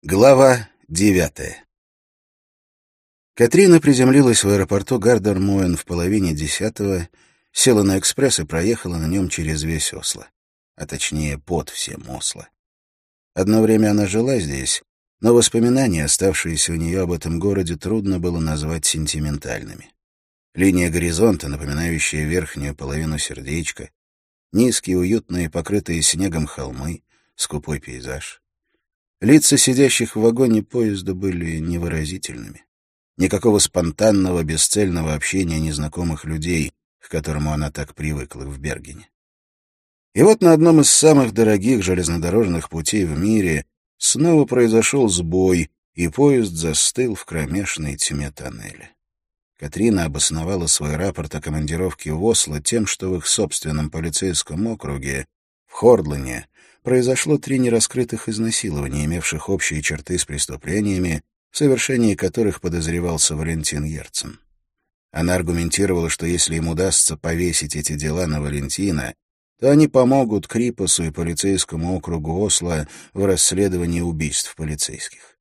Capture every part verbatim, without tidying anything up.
Глава девятая. Катрина приземлилась в аэропорту Гардер-Моен в половине десятого, села на экспресс и проехала на нем через весь Осло. А точнее, под всем Осло. Одно время она жила здесь, но воспоминания, оставшиеся у нее об этом городе, трудно было назвать сентиментальными. Линия горизонта, напоминающая верхнюю половину сердечка, низкие, уютные, покрытые снегом холмы, скупой пейзаж. Лица сидящих в вагоне поезда были невыразительными. Никакого спонтанного, бесцельного общения незнакомых людей, к которому она так привыкла в Бергене. И вот на одном из самых дорогих железнодорожных путей в мире снова произошел сбой, и поезд застыл в кромешной тьме тоннеля. Катрина обосновала свой рапорт о командировке в Осло тем, что в их собственном полицейском округе, в Хордлане, произошло три нераскрытых изнасилования, имевших общие черты с преступлениями, в совершении которых подозревался Валентин Ерцен. Она аргументировала, что если им удастся повесить эти дела на Валентина, то они помогут Крипасу и полицейскому округу Осло в расследовании убийств полицейских.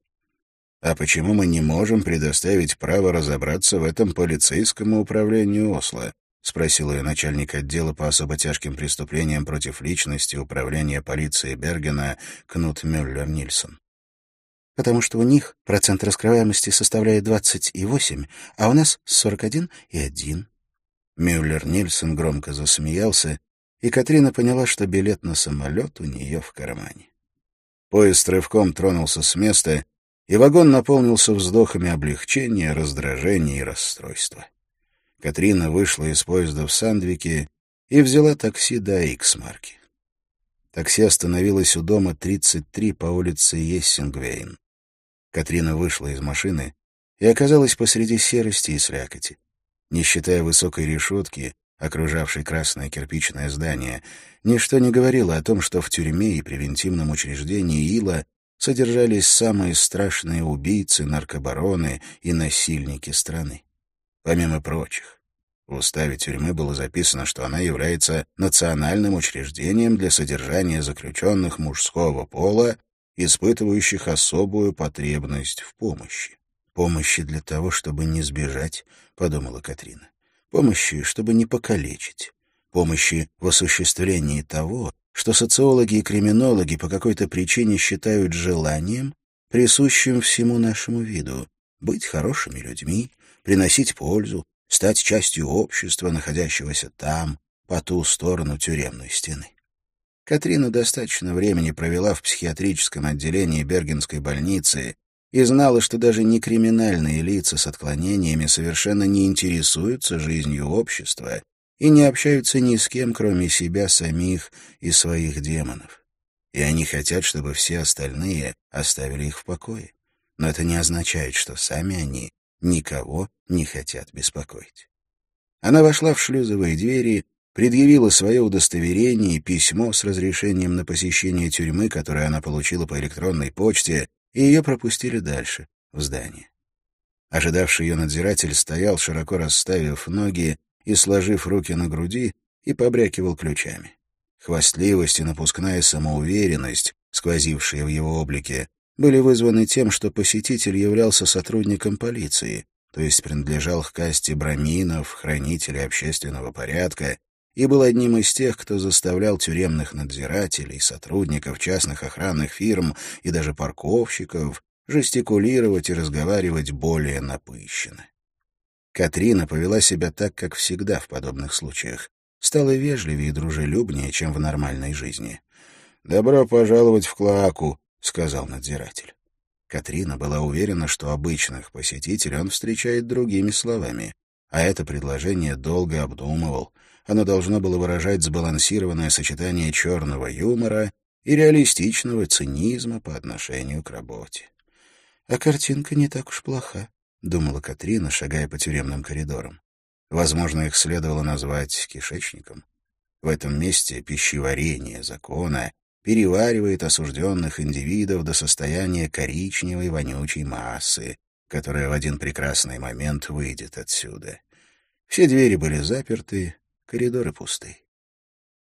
«А почему мы не можем предоставить право разобраться в этом полицейскому управлению Осло?» — спросил ее начальник отдела по особо тяжким преступлениям против личности управления полиции Бергена Кнут Мюллер-Нильсон. «Потому что у них процент раскрываемости составляет двадцать восемь, а у нас сорок один и один». Мюллер-Нильсон громко засмеялся, и Катрина поняла, что билет на самолет у нее в кармане. Поезд рывком тронулся с места, и вагон наполнился вздохами облегчения, раздражения и расстройства. Катрина вышла из поезда в Сандвике и взяла такси до Иксмарки. Такси остановилось у дома тридцать три по улице Ессингвейн. Катрина вышла из машины и оказалась посреди серости и слякоти. Не считая высокой решетки, окружавшей красное кирпичное здание, ничто не говорило о том, что в тюрьме и превентивном учреждении Ила содержались самые страшные убийцы, наркобароны и насильники страны. Помимо прочих, в уставе тюрьмы было записано, что она является национальным учреждением для содержания заключенных мужского пола, испытывающих особую потребность в помощи. «Помощи для того, чтобы не сбежать», — подумала Катрина. «Помощи, чтобы не покалечить. Помощи в осуществлении того, что социологи и криминологи по какой-то причине считают желанием, присущим всему нашему виду — быть хорошими людьми, приносить пользу, стать частью общества, находящегося там, по ту сторону тюремной стены». Катрина достаточно времени провела в психиатрическом отделении Бергенской больницы и знала, что даже некриминальные лица с отклонениями совершенно не интересуются жизнью общества и не общаются ни с кем, кроме себя самих и своих демонов. И они хотят, чтобы все остальные оставили их в покое. Но это не означает, что сами они никого не хотят беспокоить. Она вошла в шлюзовые двери, предъявила свое удостоверение и письмо с разрешением на посещение тюрьмы, которое она получила по электронной почте, и ее пропустили дальше, в здание. Ожидавший ее надзиратель стоял, широко расставив ноги и сложив руки на груди, и побрякивал ключами. Хвастливость и напускная самоуверенность, сквозившие в его облике, были вызваны тем, что посетитель являлся сотрудником полиции, то есть принадлежал к касте браминов, хранителей общественного порядка, и был одним из тех, кто заставлял тюремных надзирателей, сотрудников частных охранных фирм и даже парковщиков жестикулировать и разговаривать более напыщенно. Катрина повела себя так, как всегда в подобных случаях, стала вежливее и дружелюбнее, чем в нормальной жизни. «Добро пожаловать в Клоаку», — сказал надзиратель. Катрина была уверена, что обычных посетителей он встречает другими словами, а это предложение долго обдумывал. Оно должно было выражать сбалансированное сочетание черного юмора и реалистичного цинизма по отношению к работе. «А картинка не так уж плоха», — думала Катрина, шагая по тюремным коридорам. Возможно, их следовало назвать кишечником. В этом месте пищеварение закона переваривает осужденных индивидов до состояния коричневой вонючей массы, которая в один прекрасный момент выйдет отсюда. Все двери были заперты, коридоры пусты.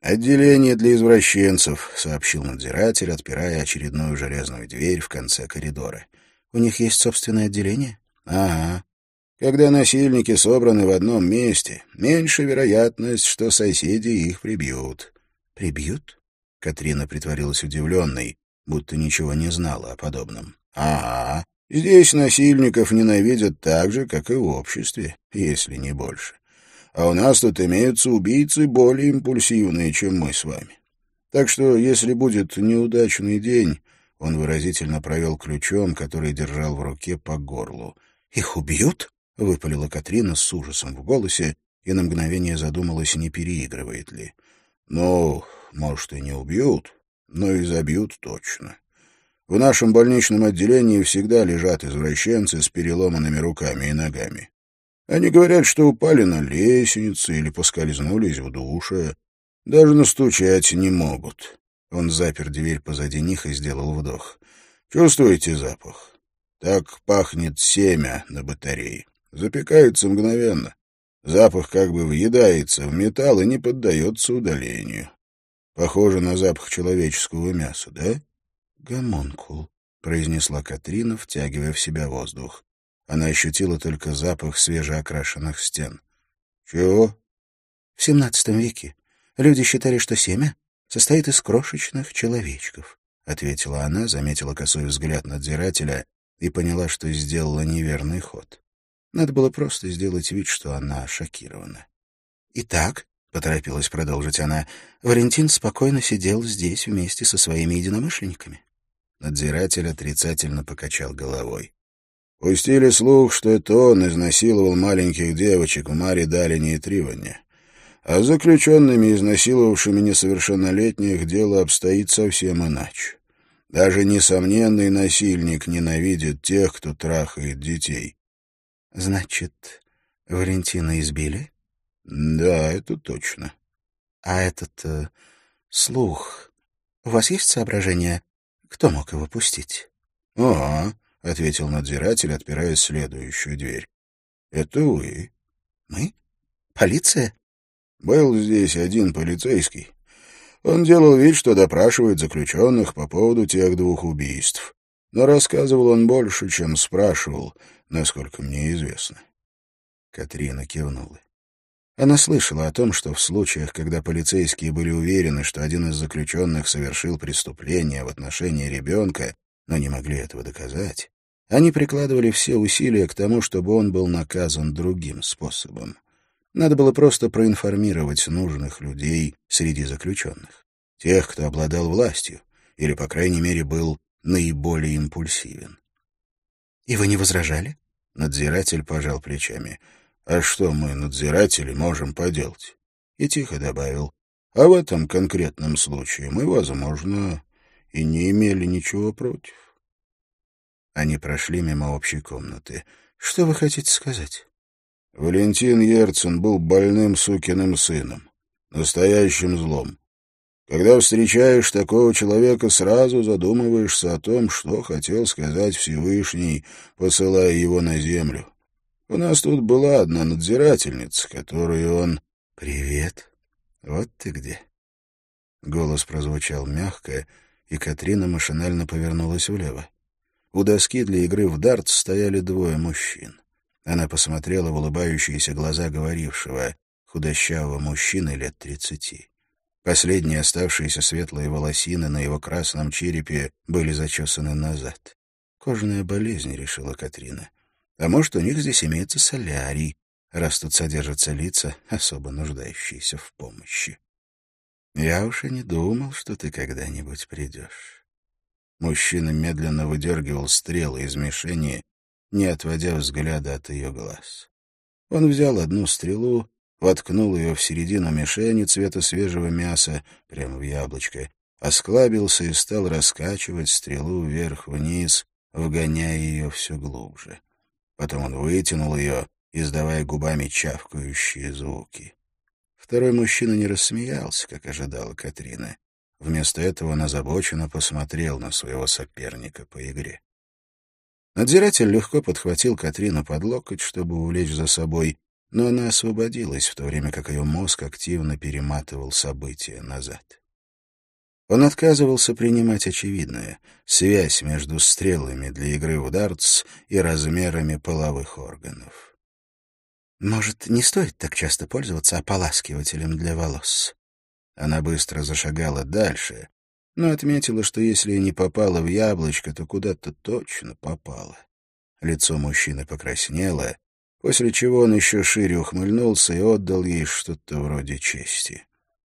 «Отделение для извращенцев», — сообщил надзиратель, отпирая очередную железную дверь в конце коридора. «У них есть собственное отделение?» «Ага. Когда насильники собраны в одном месте, меньше вероятность, что соседи их прибьют». «Прибьют?» — Катрина притворилась удивленной, будто ничего не знала о подобном. «Ага. Здесь насильников ненавидят так же, как и в обществе, если не больше. А у нас тут имеются убийцы более импульсивные, чем мы с вами. Так что, если будет неудачный день...» Он выразительно провел ключом, который держал в руке, по горлу. «Их убьют?» — выпалила Катрина с ужасом в голосе и на мгновение задумалась, не переигрывает ли. «Ну, может, и не убьют, но и забьют точно. В нашем больничном отделении всегда лежат извращенцы с переломанными руками и ногами. Они говорят, что упали на лестнице или поскользнулись в душе. Даже настучать не могут». Он запер дверь позади них и сделал вдох. «Чувствуете запах? Так пахнет семя на батарее. Запекается мгновенно. Запах как бы въедается в металл и не поддается удалению. Похоже на запах человеческого мяса, да?» «Гомункул», — произнесла Катрина, втягивая в себя воздух. Она ощутила только запах свежеокрашенных стен. «Чего?» «В семнадцатом веке люди считали, что семя состоит из крошечных человечков», — ответила она, заметила косой взгляд надзирателя и поняла, что сделала неверный ход. Надо было просто сделать вид, что она шокирована. «Итак», — поторопилась продолжить она, — «Валентин спокойно сидел здесь вместе со своими единомышленниками». Надзиратель отрицательно покачал головой. «Пустили слух, что это он изнасиловал маленьких девочек в Маре, Далине и Триване. А с заключенными, изнасиловавшими несовершеннолетних, дело обстоит совсем иначе. Даже несомненный насильник ненавидит тех, кто трахает детей». «Значит, Валентина избили?» «Да, это точно». «А этот э, слух... У вас есть соображение, кто мог его пустить?» «Ага», — ответил надзиратель, отпирая следующую дверь. «Это вы». «Мы? Полиция?» «Был здесь один полицейский. Он делал вид, что допрашивает заключенных по поводу тех двух убийств. Но рассказывал он больше, чем спрашивал, насколько мне известно». Катрина кивнула. Она слышала о том, что в случаях, когда полицейские были уверены, что один из заключенных совершил преступление в отношении ребенка, но не могли этого доказать, они прикладывали все усилия к тому, чтобы он был наказан другим способом. Надо было просто проинформировать нужных людей среди заключенных, тех, кто обладал властью, или, по крайней мере, был наиболее импульсивен. «И вы не возражали?» Надзиратель пожал плечами. «А что мы, надзиратели, можем поделать?» И тихо добавил. «А в этом конкретном случае мы, возможно, и не имели ничего против». Они прошли мимо общей комнаты. «Что вы хотите сказать?» «Валентин Ерцен был больным сукиным сыном, настоящим злом. Когда встречаешь такого человека, сразу задумываешься о том, что хотел сказать Всевышний, посылая его на землю. У нас тут была одна надзирательница, которую он...» «Привет. Вот ты где». Голос прозвучал мягко, и Катрина машинально повернулась влево. У доски для игры в дартс стояли двое мужчин. Она посмотрела в улыбающиеся глаза говорившего, худощавого мужчины лет тридцати. Последние оставшиеся светлые волосины на его красном черепе были зачесаны назад. «Кожная болезнь», — решила Катрина. «А может, у них здесь имеется солярий, раз тут содержатся лица, особо нуждающиеся в помощи. Я уж и не думал, что ты когда-нибудь придешь». Мужчина медленно выдергивал стрелы из мишени, не отводя взгляда от ее глаз. Он взял одну стрелу, воткнул ее в середину мишени цвета свежего мяса, прямо в яблочко, осклабился и стал раскачивать стрелу вверх-вниз, вгоняя ее все глубже. Потом он вытянул ее, издавая губами чавкающие звуки. Второй мужчина не рассмеялся, как ожидала Катрина. Вместо этого он озабоченно посмотрел на своего соперника по игре. Надзиратель легко подхватил Катрину под локоть, чтобы увлечь за собой, но она освободилась, в то время как ее мозг активно перематывал события назад. Он отказывался принимать очевидное — связь между стрелами для игры в дартс и размерами половых органов. «Может, не стоит так часто пользоваться ополаскивателем для волос?» Она быстро зашагала дальше, но отметила, что если и не попала в яблочко, то куда-то точно попала. Лицо мужчины покраснело, после чего он еще шире ухмыльнулся и отдал ей что-то вроде чести.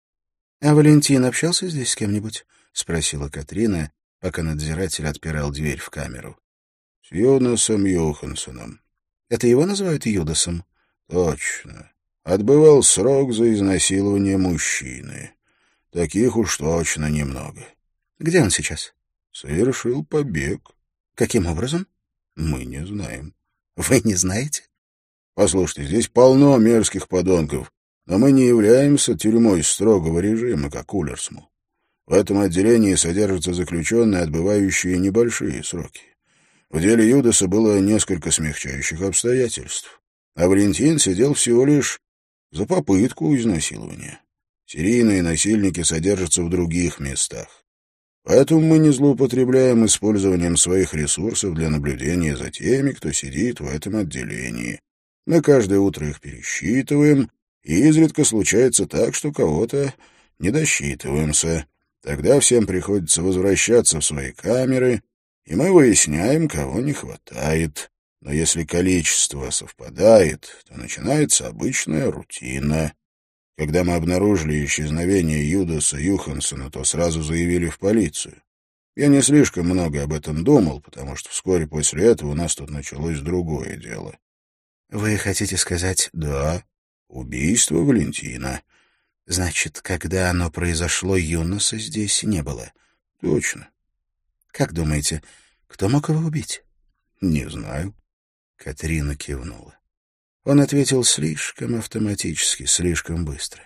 — А Валентин общался здесь с кем-нибудь? — спросила Катрина, пока надзиратель отпирал дверь в камеру. — С Юнасом Юхансеном. — Это его называют Юдасом? — Точно. Отбывал срок за изнасилование мужчины. Таких уж точно немного. — Где он сейчас? — Совершил побег. — Каким образом? — Мы не знаем. — Вы не знаете? — Послушайте, здесь полно мерзких подонков, но мы не являемся тюрьмой строгого режима, как Уллерсму. В этом отделении содержатся заключенные, отбывающие небольшие сроки. В деле Юдаса было несколько смягчающих обстоятельств, а Валентин сидел всего лишь за попытку изнасилования. Серийные насильники содержатся в других местах. Поэтому мы не злоупотребляем использованием своих ресурсов для наблюдения за теми, кто сидит в этом отделении. Мы каждое утро их пересчитываем, и изредка случается так, что кого-то не досчитываемся. Тогда всем приходится возвращаться в свои камеры, и мы выясняем, кого не хватает. Но если количество совпадает, то начинается обычная рутина. Когда мы обнаружили исчезновение Юдаса Юхансена, то сразу заявили в полицию. Я не слишком много об этом думал, потому что вскоре после этого у нас тут началось другое дело. — Вы хотите сказать... — Да, убийство Валентина. — Значит, когда оно произошло, Юнаса здесь не было? — Точно. — Как думаете, кто мог его убить? — Не знаю. Катрина кивнула. Он ответил слишком автоматически, слишком быстро.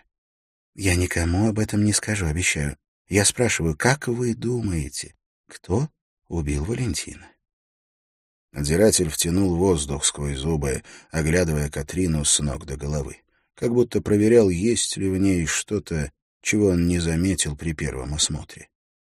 «Я никому об этом не скажу, обещаю. Я спрашиваю, как вы думаете, кто убил Валентина?» Надзиратель втянул воздух сквозь зубы, оглядывая Катрину с ног до головы, как будто проверял, есть ли в ней что-то, чего он не заметил при первом осмотре.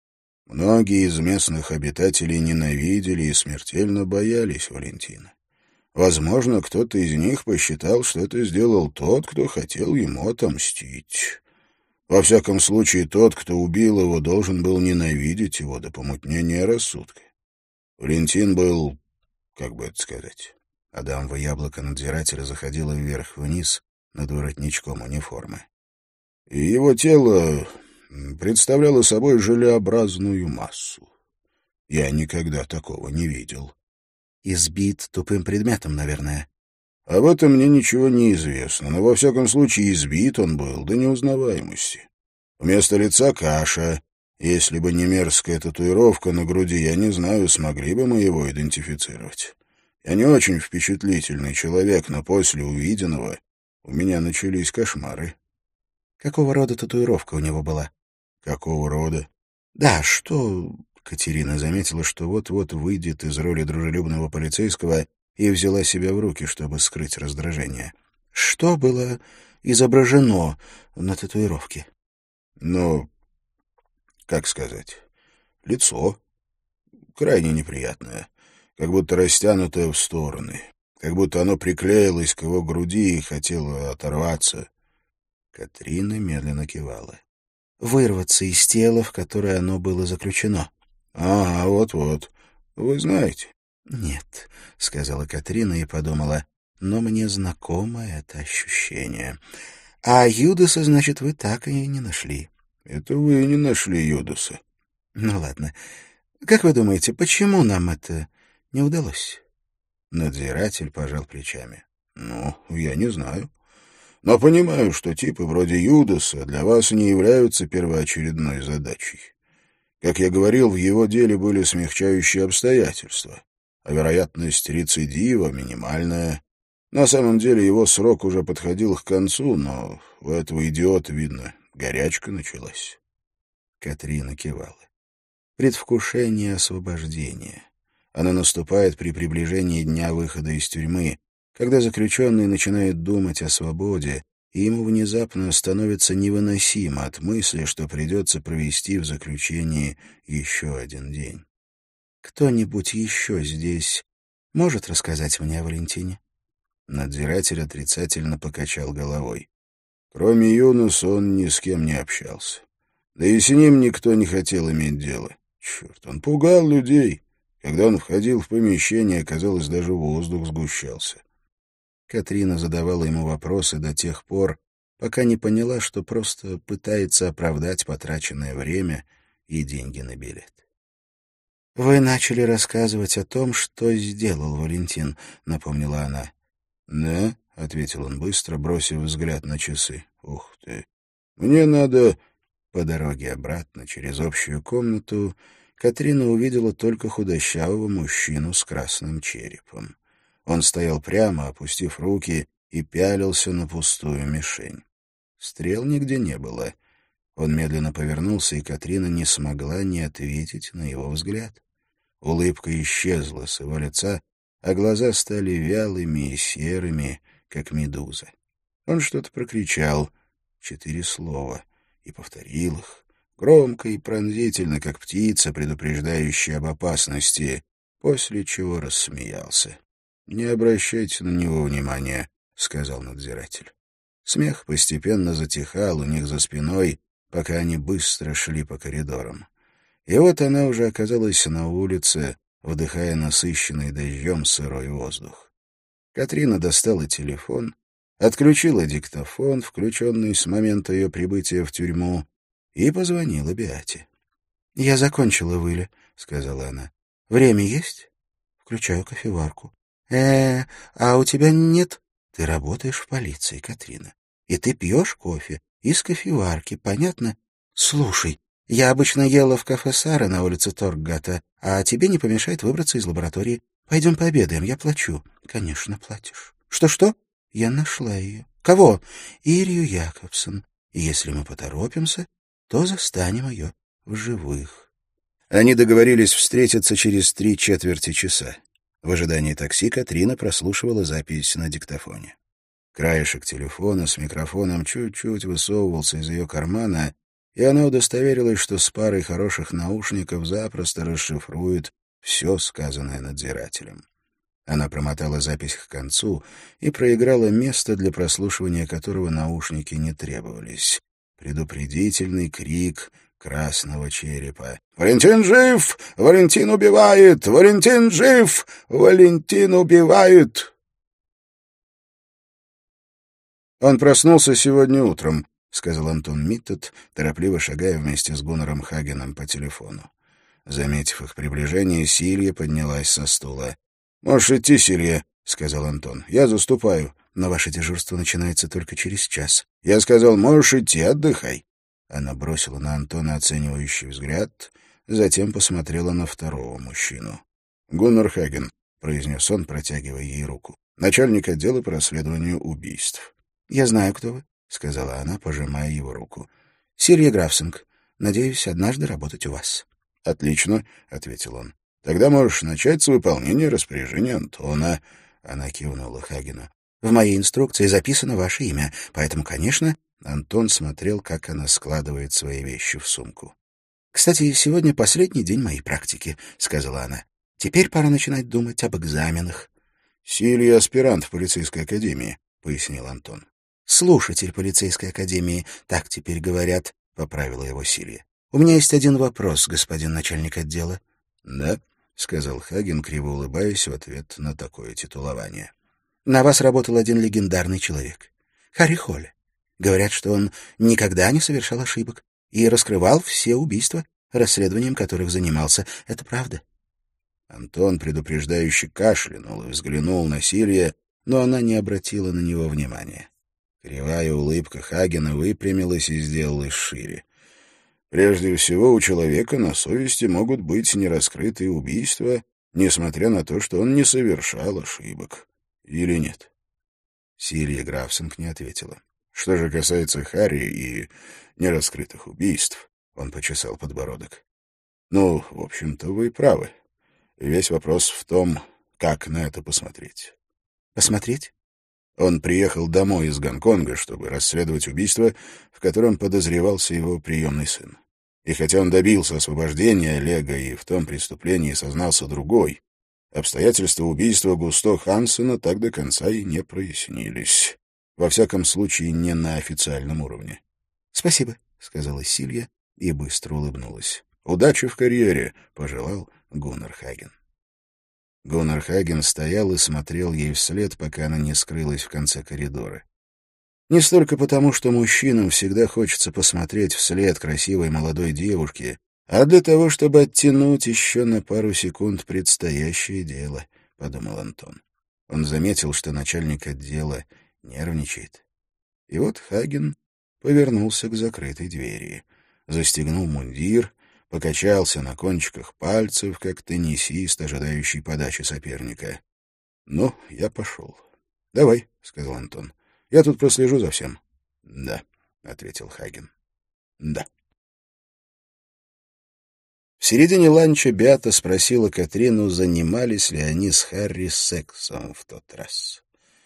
Многие из местных обитателей ненавидели и смертельно боялись Валентина. Возможно, кто-то из них посчитал, что это сделал тот, кто хотел ему отомстить. Во всяком случае, тот, кто убил его, должен был ненавидеть его до помутнения рассудка. Валентин был, как бы это сказать, адамово яблоко надзирателя заходило вверх-вниз над воротничком униформы. И его тело представляло собой желеобразную массу. Я никогда такого не видел. Избит тупым предметом, наверное. Об этом мне ничего не известно, но во всяком случае избит он был до неузнаваемости. Вместо лица каша. Если бы не мерзкая татуировка на груди, я не знаю, смогли бы мы его идентифицировать. Я не очень впечатлительный человек, но после увиденного у меня начались кошмары. Какого рода татуировка у него была? Какого рода? Да, что... Катерина заметила, что вот-вот выйдет из роли дружелюбного полицейского, и взяла себя в руки, чтобы скрыть раздражение. Что было изображено на татуировке? Ну, как сказать, лицо. Крайне неприятное, как будто растянутое в стороны, как будто оно приклеилось к его груди и хотело оторваться. Катрина медленно кивала. Вырваться из тела, в которое оно было заключено. — А, вот-вот. Вы знаете? — Нет, — сказала Катрина и подумала, — но мне знакомо это ощущение. — А Юдаса, значит, вы так и не нашли? — Это вы не нашли Юдаса. — Ну, ладно. Как вы думаете, почему нам это не удалось? Надзиратель пожал плечами. — Ну, я не знаю. Но понимаю, что типы вроде Юдаса для вас не являются первоочередной задачей. Как я говорил, в его деле были смягчающие обстоятельства, а вероятность рецидива минимальная. На самом деле его срок уже подходил к концу, но у этого идиота, видно, горячка началась. Катрина кивала. Предвкушение освобождения. Оно наступает при приближении дня выхода из тюрьмы, когда заключенный начинает думать о свободе, и ему внезапно становится невыносимо от мысли, что придется провести в заключении еще один день. «Кто-нибудь еще здесь может рассказать мне о Валентине?» Надзиратель отрицательно покачал головой. Кроме Юнуса он ни с кем не общался. Да и с ним никто не хотел иметь дело. Черт, он пугал людей. Когда он входил в помещение, казалось, даже воздух сгущался. Катрина задавала ему вопросы до тех пор, пока не поняла, что просто пытается оправдать потраченное время и деньги на билет. «Вы начали рассказывать о том, что сделал Валентин», — напомнила она. «Да», — ответил он быстро, бросив взгляд на часы. «Ух ты! Мне надо...» По дороге обратно через общую комнату Катрина увидела только худощавого мужчину с красным черепом. Он стоял прямо, опустив руки, и пялился на пустую мишень. Стрел нигде не было. Он медленно повернулся, и Катрина не смогла не ответить на его взгляд. Улыбка исчезла с его лица, а глаза стали вялыми и серыми, как медуза. Он что-то прокричал, четыре слова, и повторил их, громко и пронзительно, как птица, предупреждающая об опасности, после чего рассмеялся. «Не обращайте на него внимания», — сказал надзиратель. Смех постепенно затихал у них за спиной, пока они быстро шли по коридорам. И вот она уже оказалась на улице, вдыхая насыщенный дождем сырой воздух. Катрина достала телефон, отключила диктофон, включенный с момента ее прибытия в тюрьму, и позвонила Беате. «Я закончила выли», — сказала она. «Время есть?» «Включаю кофеварку». «Э, а у тебя нет...» «Ты работаешь в полиции, Катрина, и ты пьешь кофе из кофеварки, понятно?» «Слушай, я обычно ела в кафе Сара на улице Торггата, а тебе не помешает выбраться из лаборатории. Пойдем пообедаем, я плачу». «Конечно, платишь». «Что-что?» «Я нашла ее». «Кого?» «Ирию Якобсон. И если мы поторопимся, то застанем ее в живых». Они договорились встретиться через три четверти часа. В ожидании такси Катрина прослушивала запись на диктофоне. Краешек телефона с микрофоном чуть-чуть высовывался из ее кармана, и она удостоверилась, что с парой хороших наушников запросто расшифрует все сказанное надзирателем. Она промотала запись к концу и проиграла место, для прослушивания которого наушники не требовались. Предупредительный крик красного черепа. «Валентин жив! Валентин убивает! Валентин жив! Валентин убивает!» «Он проснулся сегодня утром», — сказал Антон Миттед, торопливо шагая вместе с Гуннером Хагеном по телефону. Заметив их приближение, Силья поднялась со стула. «Можешь идти, Силья», — сказал Антон. «Я заступаю, но ваше дежурство начинается только через час». «Я сказал, можешь идти, отдыхай». Она бросила на Антона оценивающий взгляд, затем посмотрела на второго мужчину. «Гуннер Хаген», — произнес он, протягивая ей руку. «Начальник отдела по расследованию убийств». «Я знаю, кто вы», — сказала она, пожимая его руку. «Силья Графсинг. Надеюсь, однажды работать у вас». «Отлично», — ответил он. «Тогда можешь начать с выполнения распоряжения Антона». Она кивнула Хагену. «В моей инструкции записано ваше имя, поэтому, конечно...» Антон смотрел, как она складывает свои вещи в сумку. «Кстати, сегодня последний день моей практики», — сказала она. «Теперь пора начинать думать об экзаменах». «Силья аспирант в полицейской академии», — пояснил Антон. «Слушатель полицейской академии, так теперь говорят», — поправила его Силья. «У меня есть один вопрос, господин начальник отдела». «Да», — сказал Хаген, криво улыбаясь в ответ на такое титулование. «На вас работал один легендарный человек. Харри Холли. Говорят, что он никогда не совершал ошибок и раскрывал все убийства, расследованием которых занимался. Это правда?» Антон предупреждающе кашлянул и взглянул на Силья, но она не обратила на него внимания. Кривая улыбка Хагена выпрямилась и сделалась шире. «Прежде всего, у человека на совести могут быть нераскрытые убийства, несмотря на то, что он не совершал ошибок. Или нет?» Силья Графсинг не ответила. «Что же касается Харри и нераскрытых убийств», — он почесал подбородок. «Ну, в общем-то, вы правы. Весь вопрос в том, как на это посмотреть». Посмотреть?» Он приехал домой из Гонконга, чтобы расследовать убийство, в котором подозревался его приемный сын. И хотя он добился освобождения Олега и в том преступлении сознался другой, обстоятельства убийства Густо Хансена так до конца и не прояснились. Во всяком случае, не на официальном уровне. «Спасибо», — сказала Силья и быстро улыбнулась. «Удачи в карьере», — пожелал Гуннар Хаген. Гуннар Хаген стоял и смотрел ей вслед, пока она не скрылась в конце коридора. Не столько потому, что мужчинам всегда хочется посмотреть вслед красивой молодой девушке, а для того, чтобы оттянуть еще на пару секунд предстоящее дело, — подумал Антон. Он заметил, что начальник отдела нервничает. И вот Хаген повернулся к закрытой двери, застегнул мундир, покачался на кончиках пальцев, как теннисист, ожидающий подачи соперника. — Ну, я пошел. — Давай, — сказал Антон. — Я тут прослежу за всем. — Да, — ответил Хаген. — Да. В середине ланча Беата спросила Катрину, занимались ли они с Харри сексом в тот раз.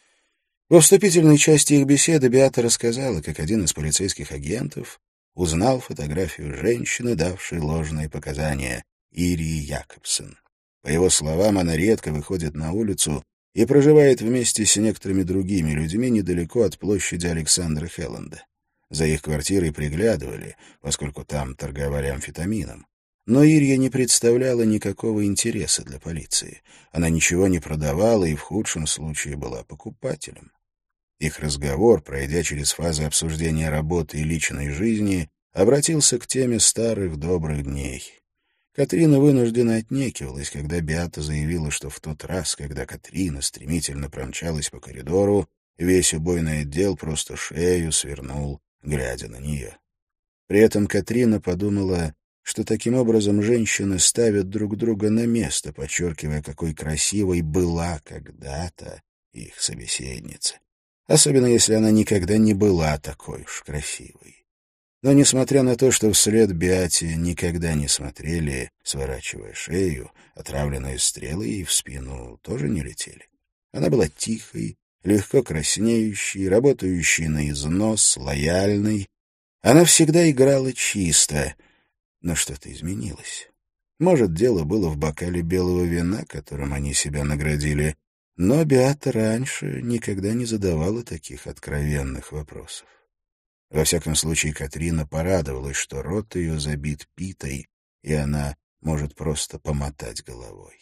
Во вступительной части их беседы Беата рассказала, как один из полицейских агентов узнал фотографию женщины, давшей ложные показания, Ирии Якобсен. По его словам, она редко выходит на улицу и проживает вместе с некоторыми другими людьми недалеко от площади Александра Хелланда. За их квартирой приглядывали, поскольку там торговали амфетамином. Но Ирия не представляла никакого интереса для полиции. Она ничего не продавала и в худшем случае была покупателем. Их разговор, пройдя через фазы обсуждения работы и личной жизни, обратился к теме старых добрых дней. Катрина вынужденно отнекивалась, когда Беата заявила, что в тот раз, когда Катрина стремительно промчалась по коридору, весь убойный отдел просто шею свернул, глядя на нее. При этом Катрина подумала, что таким образом женщины ставят друг друга на место, подчеркивая, какой красивой была когда-то их собеседница. Особенно если она никогда не была такой уж красивой. Но, несмотря на то, что вслед Беате никогда не смотрели, сворачивая шею, отравленные стрелы ей в спину тоже не летели. Она была тихой, легко краснеющей, работающей на износ, лояльной. Она всегда играла чисто, но что-то изменилось. Может, дело было в бокале белого вина, которым они себя наградили, но Беата раньше никогда не задавала таких откровенных вопросов. Во всяком случае, Катрина порадовалась, что рот ее забит питой, и она может просто помотать головой.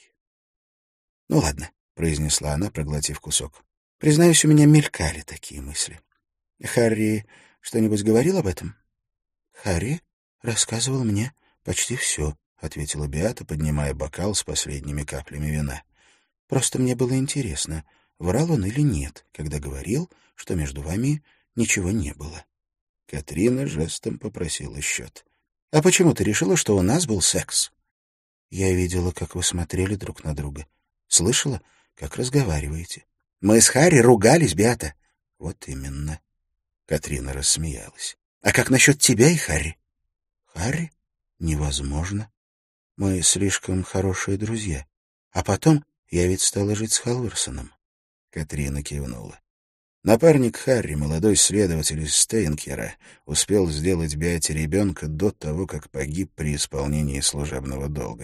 — Ну ладно, — произнесла она, проглотив кусок. — Признаюсь, у меня мелькали такие мысли. Харри что-нибудь говорил об этом? — Харри рассказывал мне почти все, — ответила Беата, поднимая бокал с последними каплями вина. Просто мне было интересно, врал он или нет, когда говорил, что между вами ничего не было. Катрина жестом попросила счет. — А почему ты решила, что у нас был секс? — Я видела, как вы смотрели друг на друга. Слышала, как разговариваете. — Мы с Харри ругались, Беата. — Вот именно. Катрина рассмеялась. — А как насчет тебя и Харри? — Харри? Невозможно. Мы слишком хорошие друзья. А потом... Я ведь стала жить с Халверсоном. Катрина кивнула. Напарник Харри, молодой следователь из Стейнкера, успел сделать Беате ребенка до того, как погиб при исполнении служебного долга.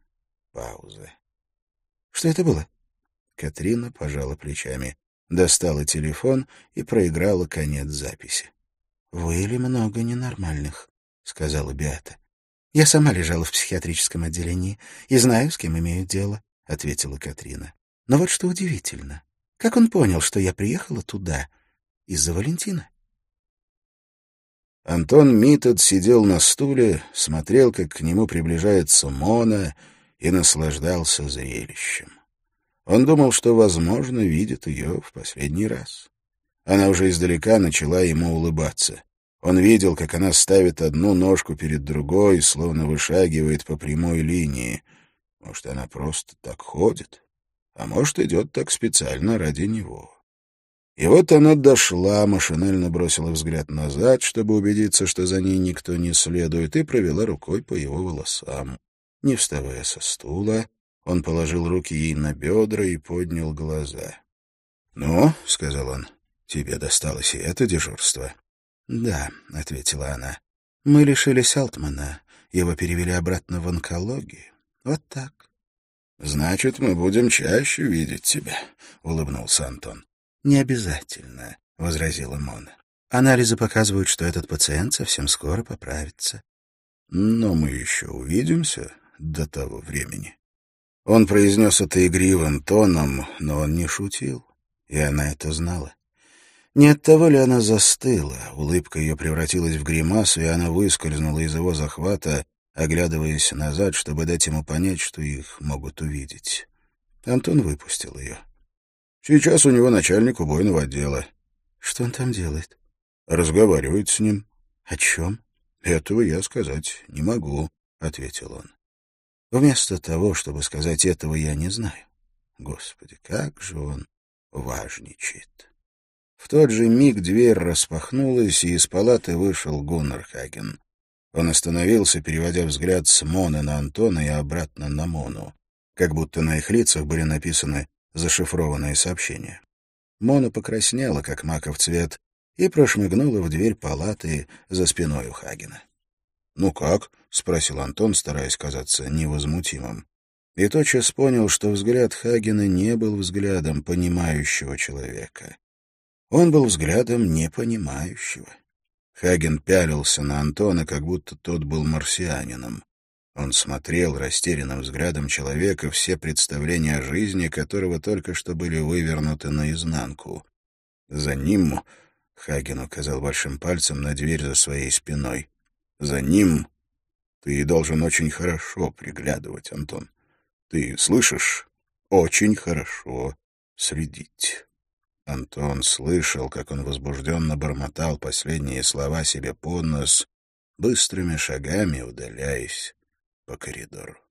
Пауза. Что это было? Катрина пожала плечами, достала телефон и проиграла конец записи. — Выли много ненормальных, — сказала Беата. — Я сама лежала в психиатрическом отделении и знаю, с кем имею дело. — ответила Катрина. — Но вот что удивительно. Как он понял, что я приехала туда из-за Валентина? Антон Митед сидел на стуле, смотрел, как к нему приближается Мона, и наслаждался зрелищем. Он думал, что, возможно, видит ее в последний раз. Она уже издалека начала ему улыбаться. Он видел, как она ставит одну ножку перед другой, словно вышагивает по прямой линии. Может, она просто так ходит, а может, идет так специально ради него. И вот она дошла, машинально бросила взгляд назад, чтобы убедиться, что за ней никто не следует, и провела рукой по его волосам. Не вставая со стула, он положил руки ей на бедра и поднял глаза. «Ну, — сказал он, — тебе досталось и это дежурство». «Да», — ответила она. «Мы лишились Алтмана. Его перевели обратно в онкологию. Вот так». «Значит, мы будем чаще видеть тебя», — улыбнулся Антон. «Не обязательно», — возразила Мона. «Анализы показывают, что этот пациент совсем скоро поправится». «Но мы еще увидимся до того времени». Он произнес это игривым тоном, но он не шутил, и она это знала. Не от того ли она застыла, улыбка ее превратилась в гримасу, и она выскользнула из его захвата, оглядываясь назад, чтобы дать ему понять, что их могут увидеть. Антон выпустил ее. «Сейчас у него начальник убойного отдела». «Что он там делает?» «Разговаривает с ним». «О чем?» «Этого я сказать не могу», — ответил он. «Вместо того, чтобы сказать этого, я не знаю». Господи, как же он важничает. В тот же миг дверь распахнулась, и из палаты вышел Гуннар Хаген. Он остановился, переводя взгляд с Моны на Антона и обратно на Мону, как будто на их лицах были написаны зашифрованные сообщения. Мона покраснела, как маков цвет, и прошмыгнула в дверь палаты за спиной у Хагена. «Ну как?» — спросил Антон, стараясь казаться невозмутимым. И тотчас понял, что взгляд Хагена не был взглядом понимающего человека. Он был взглядом непонимающего. Хаген пялился на Антона, как будто тот был марсианином. Он смотрел растерянным взглядом человека, все представления о жизни которого только что были вывернуты наизнанку. За ним, — Хаген указал большим пальцем на дверь за своей спиной, — за ним ты должен очень хорошо приглядывать, Антон. Ты слышишь? Очень хорошо следить. Антон слышал, как он возбужденно бормотал последние слова себе под нос, быстрыми шагами удаляясь по коридору.